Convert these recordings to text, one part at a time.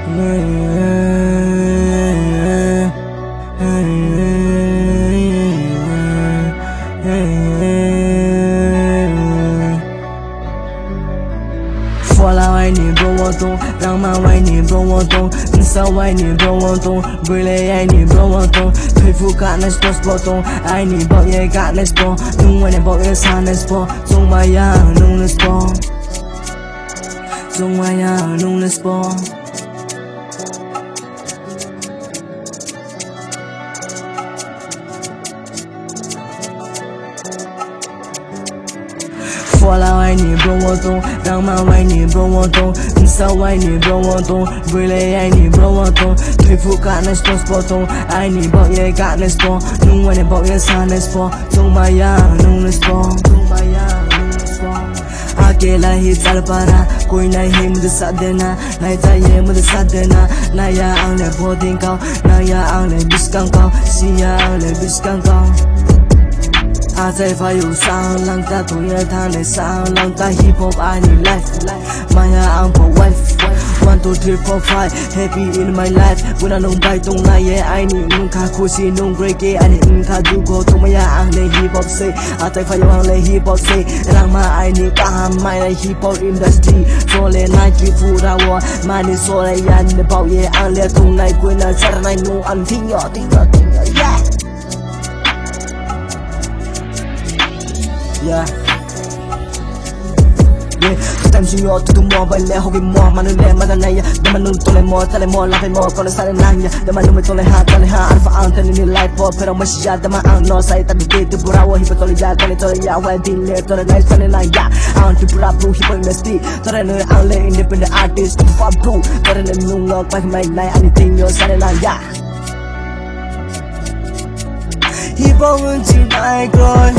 Follow I need bro我懂，浪漫我need bro我懂，骚我need bro我懂，未来I need bro我懂，佩服干那 sports 不懂，I need bro也干那 sport， 弄我那 bro也唱那 sport， 中华呀弄那 sport， 中华呀弄那 sport。Follow I need bro我懂，浪漫I need bro我懂，骚I need bro我懂，未来I need bro我懂，佩服干那 sports 不懂，I need bro也干那 sport， 弄我那 bro也唱那 sport， 中华呀弄那 sport， 中华呀弄那 sport。आगे लाही चल पारा कोई नहीं मुझे साथ देना नहीं चाहिए मुझे साथ देना नया आंगले बोर्डिंग का नया आंगले बिस्कां का सिया आंगले बिस्कां का आजै भयो सालांता तुया थाने सालांता hip hop I need life Maya angko wife 1 2 3 4 5 happy in my life when I know by tong na ye I need nungka kusi nung break it I need nungka dugo to maya angle hip hop say आजै भयो angle hip hop say rama I need ka mai hip hop industry 做了那句不让我买你说了呀你的包也angle tong来归那在那弄安听呀听呀听呀 yeah Time sinh yo tu mo bay le hobi mo manu le ma na ya de manu to le mo tale mo la fe mo ko le sale na ya de manu me to le ha alpha an ten ni life for pero ma sha de ma an no sai ta de tu bura wo hi to le ya to le ya wa din le to le nice sale na ya an tu bura blue hip industry to le no an le independent artist for blue to le no ngok pa mai nai anything yo sale na ya hip hop chi nai koi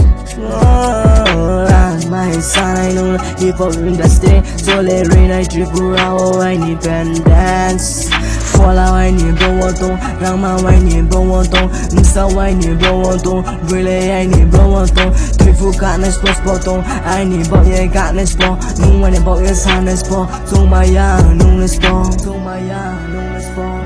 my son I know hip hop industry so le rain I tripura oh I need dance follow I need bro我懂浪漫I need bro我懂骚I need bro我懂未来I need bro我懂佩服干那 sports 不懂 I need bro也干那 sport 弄我那 bro也唱那 sport 中华呀弄那 sport 中华呀弄那 sport